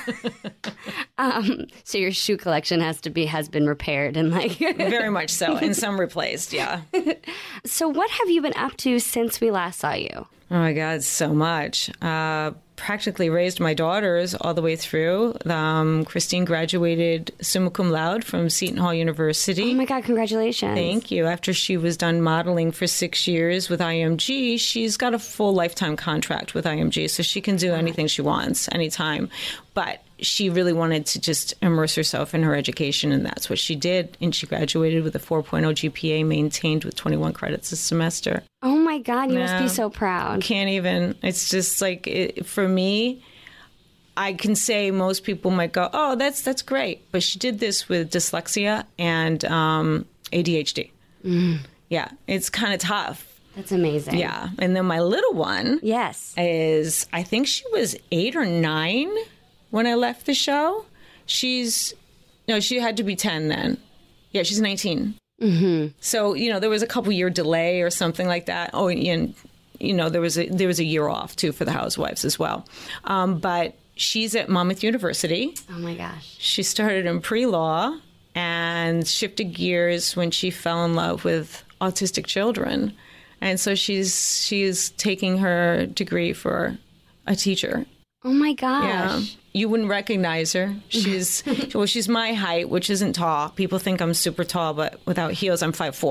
um, so your shoe collection has to be has been repaired and like very much so, and some replaced. Yeah. So what have you been up to since we last saw you? Oh my God, so much. Uh, practically raised my daughters all the way through. Um, Christine graduated summa cum laude from Seton Hall University. Oh my God, congratulations. Thank you. After she was done modeling for six years with I M G, she's got a full lifetime contract with I M G, so she can do anything she wants, anytime. But she really wanted to just immerse herself in her education, and that's what she did. And she graduated with a four point oh G P A, maintained with twenty-one credits a semester. Oh my God, you No, must be so proud. Can't even. It's just like, it, for me, I can say most people might go, oh, that's that's great. But she did this with dyslexia and um, A D H D. Mm. Yeah, it's kind of tough. That's amazing. Yeah. And then my little one yes, is, I think she was eight or nine when I left the show. She's, no, she had to be ten then. Yeah, she's nineteen. Mm-hmm. So, you know, there was a couple year delay or something like that. Oh, and, you know, there was a, there was a year off, too, for the housewives as well. Um, but she's at Monmouth University. Oh, my gosh. She started in pre-law and shifted gears when she fell in love with autistic children. And so she's she's taking her degree for a teacher. Oh, my gosh. Yeah. You wouldn't recognize her. She's well, she's my height, which isn't tall. People think I'm super tall, but without heels, I'm five foot four.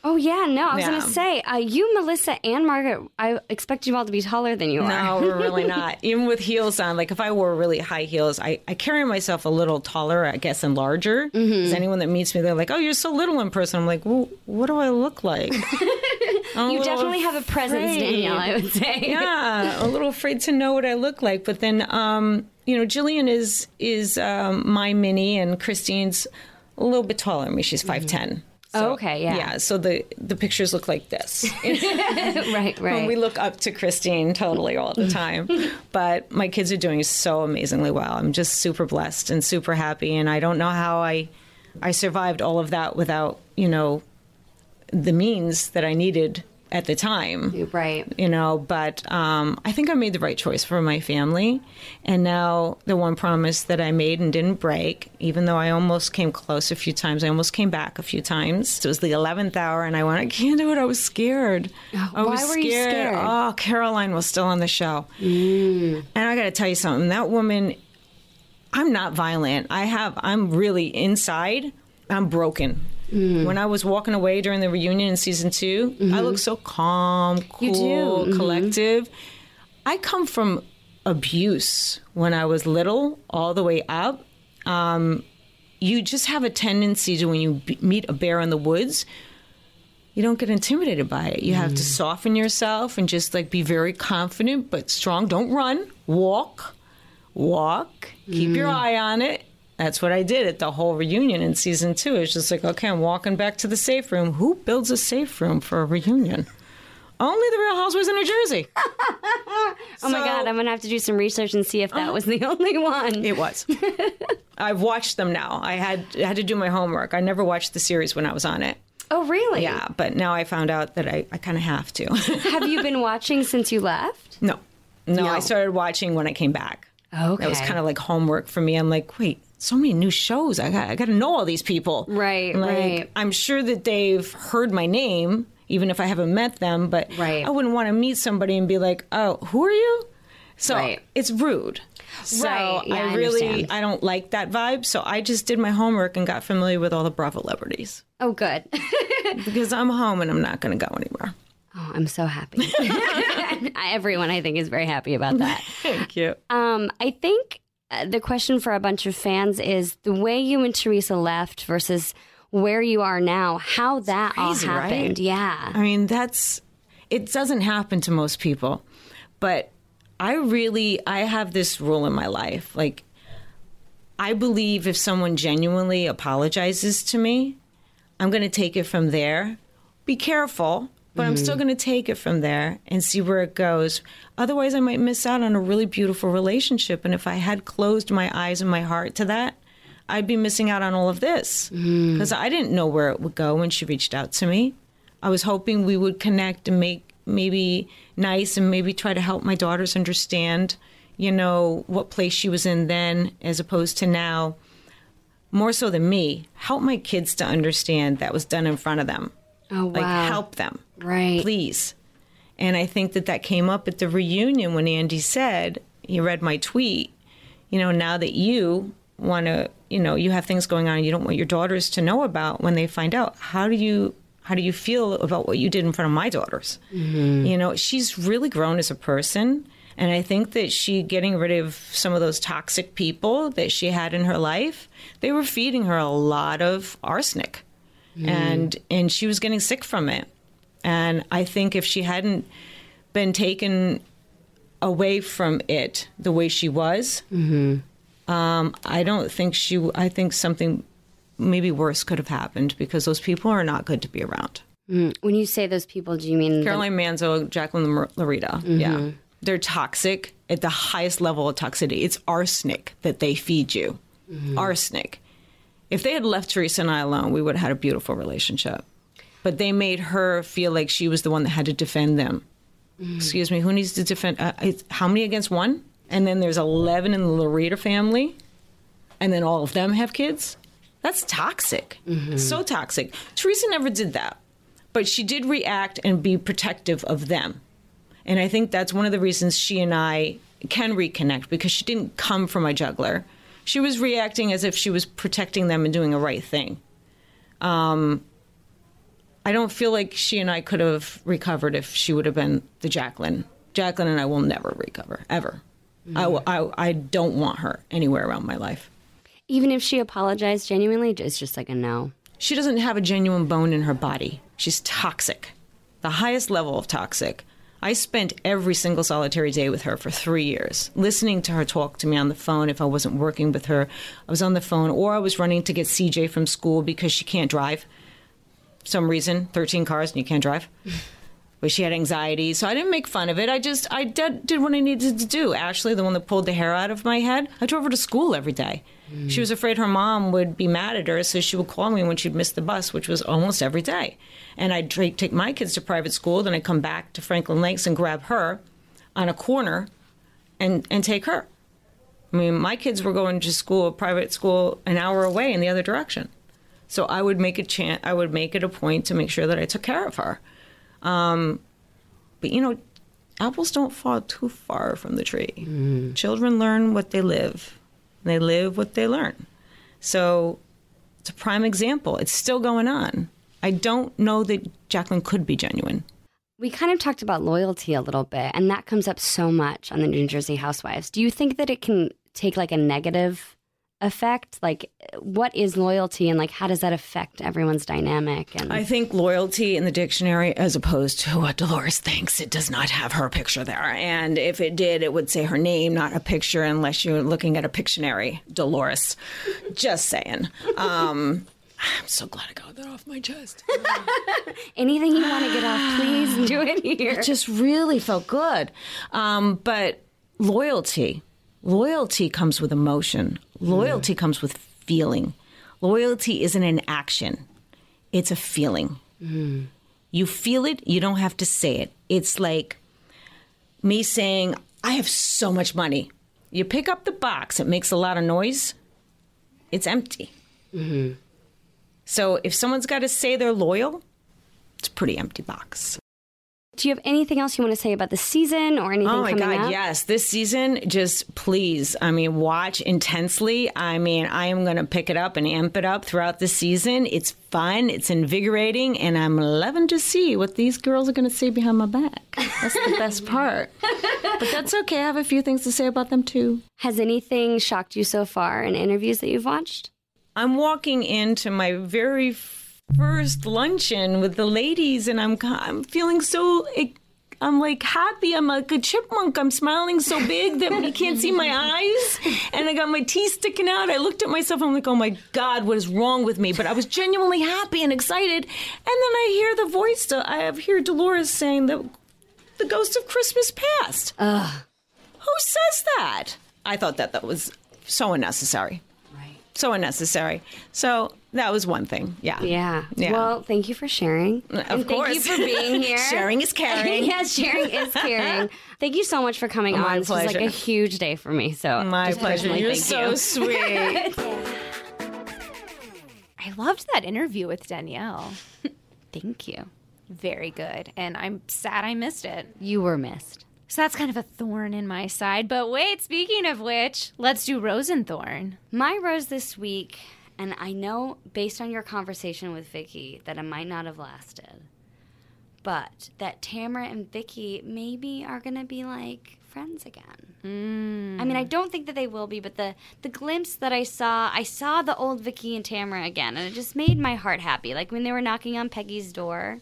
Oh, yeah, no, I was Yeah. going to say, uh, you, Melissa, and Margaret, I expect you all to be taller than you are. No, we're really not. Even with heels on, like if I wore really high heels, I, I carry myself a little taller, I guess, and larger. Mm-hmm. Because anyone that meets me, they're like, oh, you're so little in person. I'm like, well, what do I look like? I'm a You little definitely have a presence, afraid. Danielle, I would say. Yeah, a little afraid to know what I look like. But then, um, you know, Jillian is, is um, my mini, and Christine's a little bit taller than me. She's five ten. Oh, okay, yeah. Yeah, so the, the pictures look like this. Right, right. When we look up to Christine totally all the time. But my kids are doing so amazingly well. I'm just super blessed and super happy. And I don't know how I I survived all of that without, you know, the means that I needed at the time. Right. You know, but um, I think I made the right choice for my family. And now the one promise that I made and didn't break, even though I almost came close a few times, I almost came back a few times. It was the eleventh hour, and I went, I can't do it. I was scared. I Why was were you scared? Oh, Caroline was still on the show. Mm. And I got to tell you something. That woman, I'm not violent. I have, I'm really inside, I'm broken. Mm. When I was walking away during the reunion in season two, mm-hmm. I look so calm, cool, You do. Mm-hmm. collective. I come from abuse when I was little all the way up. Um, you just have a tendency to, when you b- meet a bear in the woods, you don't get intimidated by it. You mm. have to soften yourself and just like be very confident but strong. Don't run. Walk. Walk. Keep Mm. your eye on it. That's what I did at the whole reunion in season two. It's just like, okay, I'm walking back to the safe room. Who builds a safe room for a reunion? Only the Real Housewives of New Jersey. Oh my So- God, I'm going to have to do some research and see if that was the only one. It was. I've watched them now. I had I had to do my homework. I never watched the series when I was on it. Oh, really? Yeah, but now I found out that I, I kind of have to. Have you been watching since you left? No. no. No. I started watching when I came back. Okay. That was kind of like homework for me. I'm like, wait, so many new shows. I got, I got to know all these people. Right, like, right. I'm sure that they've heard my name, even if I haven't met them, but Right. I wouldn't want to meet somebody and be like, oh, who are you? So Right. it's rude. So Right, yeah, I I really, understand. I don't like that vibe. So I just did my homework and got familiar with all the Bravo celebrities. Oh, good. Because I'm home and I'm not going to go anywhere. Oh, I'm so happy. Everyone, I think, is very happy about that. Thank you. Um, I think uh, the question for a bunch of fans is the way you and Teresa left versus where you are now, how that Crazy, all happened. right? Yeah. I mean, that's, it doesn't happen to most people. But I really, I have this rule in my life. Like, I believe if someone genuinely apologizes to me, I'm going to take it from there. Be careful, but I'm still going to take it from there and see where it goes. Otherwise, I might miss out on a really beautiful relationship. And if I had closed my eyes and my heart to that, I'd be missing out on all of this. Because I didn't know where it would go when she reached out to me. I was hoping we would connect and make maybe nice and maybe try to help my daughters understand, you know, what place she was in then as opposed to now. More so than me, help my kids to understand that was done in front of them. Oh, Like, wow. help them. Right. Please. And I think that that came up at the reunion when Andy said, he read my tweet, you know, now that you want to, you know, you have things going on and you don't want your daughters to know about when they find out, how do you, how do you feel about what you did in front of my daughters? Mm-hmm. You know, she's really grown as a person. And I think that she getting rid of some of those toxic people that she had in her life, they were feeding her a lot of arsenic. Mm. And and she was getting sick from it. And I think if she hadn't been taken away from it the way she was, Mm-hmm. um, I don't think she, I think something maybe worse could have happened because those people are not good to be around. Mm. When you say those people, do you mean the- Caroline Manzo, Jacqueline Larita. Mhm. Yeah. They're toxic at the highest level of toxicity. It's arsenic that they feed you. Mhm. Arsenic. If they had left Teresa and I alone, we would have had a beautiful relationship. But they made her feel like she was the one that had to defend them. Mhm. Excuse me, who needs to defend? Uh, it's, how many against one? And then there's eleven in the Larita family, and then all of them have kids? That's toxic. So toxic. Teresa never did that. But she did react and be protective of them. And I think that's one of the reasons she and I can reconnect, because she didn't come from a juggler. She was reacting as if she was protecting them and doing the right thing. Um, I don't feel like she and I could have recovered if she would have been the Jacqueline. Jacqueline and I will never recover, ever. Mm. I, I, I don't want her anywhere around my life. Even if she apologized genuinely, it's just like a no. She doesn't have a genuine bone in her body. She's toxic. The highest level of toxic. I spent every single solitary day with her for three years, listening to her talk to me on the phone if I wasn't working with her. I was on the phone, or I was running to get C J from school because she can't drive. For some reason, thirteen cars and you can't drive. But she had anxiety, so I didn't make fun of it. I just, I did, did what I needed to do. Ashley, the one that pulled the hair out of my head, I drove her to school every day. Mm. She was afraid her mom would be mad at her, so she would call me when she'd miss the bus, which was almost every day. And I'd take my kids to private school, then I'd come back to Franklin Lakes and grab her on a corner and, and take her. I mean, my kids were going to school, private school, an hour away in the other direction. So I would make a chan- I would make it a point to make sure that I took care of her. Um, but, you know, apples don't fall too far from the tree. Mm. Children learn what they live. They live what they learn. So it's a prime example. It's still going on. I don't know that Jacqueline could be genuine. We kind of talked about loyalty a little bit, and that comes up so much on the New Jersey Housewives. Do you think that it can take like a negative effect? Like, what is loyalty, and like how does that affect everyone's dynamic? And I think loyalty in the dictionary, as opposed to what Dolores thinks, it does not have her picture there. And if it did, it would say her name, not a picture, unless you're looking at a Pictionary. Dolores. Just saying. Um, I'm so glad I got that off my chest. Anything you want to get off, please do it here. It just really felt good. Um, but loyalty. Loyalty comes with emotion. Loyalty mm. comes with feeling. Loyalty isn't an action. It's a feeling. Mm. You feel it. You don't have to say it. It's like me saying, I have so much money. You pick up the box. It makes a lot of noise. It's empty. Mm-hmm. So if someone's got to say they're loyal, it's a pretty empty box. Do you have anything else you want to say about the season or anything coming up? Oh, my God, yes. This season, just please, I mean, watch intensely. I mean, I am going to pick it up and amp it up throughout the season. It's fun. It's invigorating. And I'm loving to see what these girls are going to say behind my back. That's the best part. But that's okay. I have a few things to say about them, too. Has anything shocked you so far in interviews that you've watched? I'm walking into my very first luncheon with the ladies, and I'm I'm feeling so, I'm like happy. I'm like a chipmunk. I'm smiling so big that you can't see my eyes, and I got my teeth sticking out. I looked at myself. I'm like, oh my God, what is wrong with me? But I was genuinely happy and excited. And then I hear the voice. I hear Dolores saying that the ghost of Christmas past. Ugh. Who says that? I thought that that was so unnecessary. So unnecessary. So that was one thing. Yeah. Yeah. Yeah. Well, thank you for sharing. Of and course. Thank you for being here. Sharing is caring. Yes, sharing is caring. Thank you so much for coming My on. This pleasure. was like a huge day for me. So My just pleasure. personally, You're thank so you. sweet. I loved that interview with Danielle. Thank you. Very good. And I'm sad I missed it. You were missed. So that's kind of a thorn in my side. But wait, speaking of which, let's do Rose and Thorn. My rose this week, and I know based on your conversation with Vicky that it might not have lasted, but that Tamara and Vicky maybe are going to be like friends again. Mm. I mean, I don't think that they will be, but the, the glimpse that I saw, I saw the old Vicky and Tamara again, and it just made my heart happy. Like when they were knocking on Peggy's door.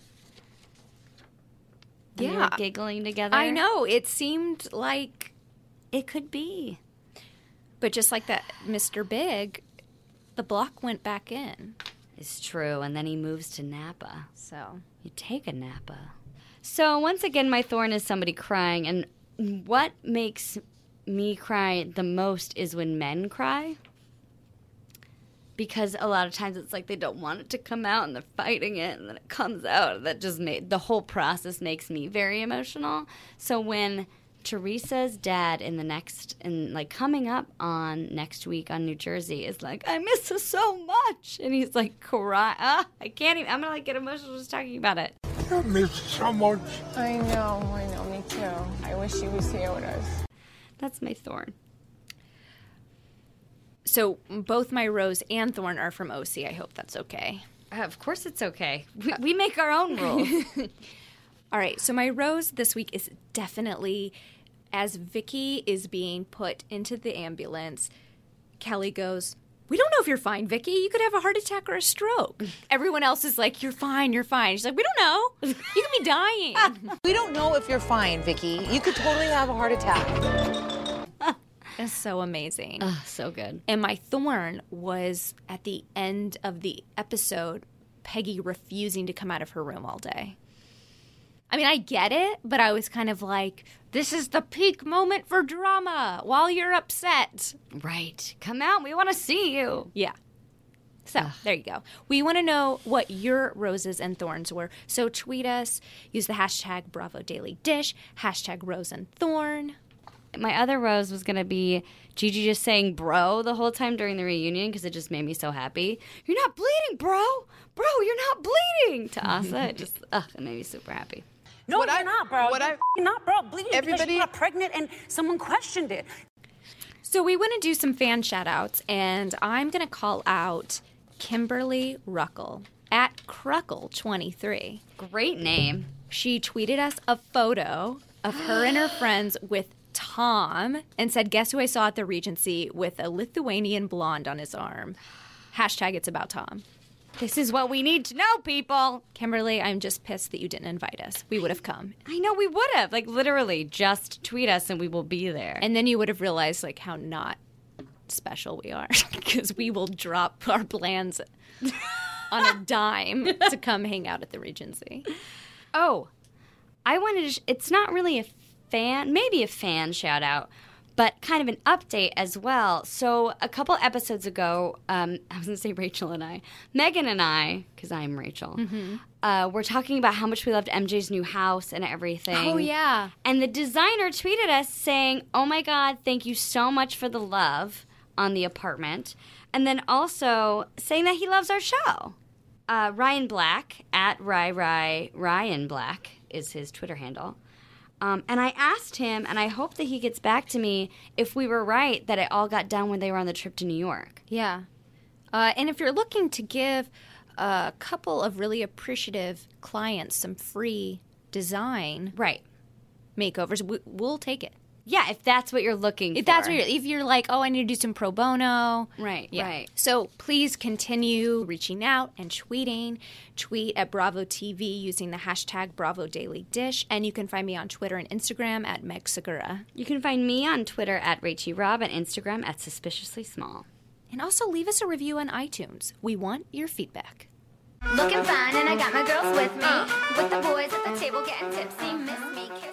And yeah. they were giggling together. I know. It seemed like it could be. But just like that Mister Big, the block went back in. It's true. And then he moves to Napa. So you take a Napa. So once again, my thorn is somebody crying. And what makes me cry the most is when men cry. Because a lot of times it's like they don't want it to come out and they're fighting it and then it comes out. That just made the whole process makes me very emotional. So when Teresa's dad in the next, in like coming up on next week on New Jersey is like, I miss her so much. And he's like, cry. Ah, I can't even, I'm going to like get emotional just talking about it. I miss her so much. I know, I know, me too. I wish she was here with us. That's my thorn. So both my rose and thorn are from O C. I hope that's okay. Uh, of course it's okay. We, we make our own rules. All right, so my rose this week is definitely as Vicky is being put into the ambulance, Kelly goes, "We don't know if you're fine, Vicky. You could have a heart attack or a stroke." Everyone else is like, "You're fine, you're fine." She's like, "We don't know. You could be dying." We don't know if you're fine, Vicky. You could totally have a heart attack. It's so amazing. Oh, so good. And my thorn was at the end of the episode, Peggy refusing to come out of her room all day. I mean, I get it, but I was kind of like, this is the peak moment for drama while you're upset. Right. Come out. We want to see you. Yeah. So, Ugh. There you go. We want to know what your roses and thorns were. So tweet us. Use the hashtag Bravo Daily Dish, hashtag Rose and Thorn. My other rose was going to be Gigi just saying bro the whole time during the reunion because it just made me so happy. "You're not bleeding, bro. Bro, you're not bleeding." To Asa, it just, ugh, it made me super happy. No, What you're I- not, bro. what You're I- f***ing not, bro. Bleeding because Everybody- you got pregnant and someone questioned it. So we want to do some fan shout-outs, and I'm going to call out Kimberly Ruckle at Cruckle twenty-three. Great name. She tweeted us a photo of her and her friends with Tom and said, "Guess who I saw at the Regency with a Lithuanian blonde on his arm." Hashtag it's about Tom. This is what we need to know, people. Kimberly, I'm just pissed that you didn't invite us. We would have come. I know we would have. Like, literally, just tweet us and we will be there. And then you would have realized, like, how not special we are. Because we will drop our plans on a dime to come hang out at the Regency. Oh, I wanted to... Sh- it's not really a fan... Maybe a fan shout-out, but kind of an update as well. So a couple episodes ago, um, I was going to say Rachel and I, Megan and I, because I'm Rachel, Mm-hmm. uh, we're talking about how much we loved M J's new house and everything. Oh, yeah. And the designer tweeted us saying, "Oh my God, thank you so much for the love on the apartment." And then also saying that he loves our show. Uh, Ryan Black, at Ry Ry Ryan Black is his Twitter handle. Um, and I asked him, and I hope that he gets back to me, if we were right that it all got done when they were on the trip to New York. Yeah. Uh, and if you're looking to give a couple of really appreciative clients some free design right makeovers, we, we'll take it. Yeah, if that's what you're looking If for. that's what you're, if you're like, oh, I need to do some pro bono. Right, Yeah. right. So please continue reaching out and tweeting. Tweet at Bravo T V using the hashtag Bravo Daily Dish. And you can find me on Twitter and Instagram at Meg Segura. You can find me on Twitter at Rachie Rob and Instagram at Suspiciously Small. And also leave us a review on iTunes. We want your feedback. Looking fine, and I got my girls with me. With the boys at the table getting tipsy. Miss me, kiss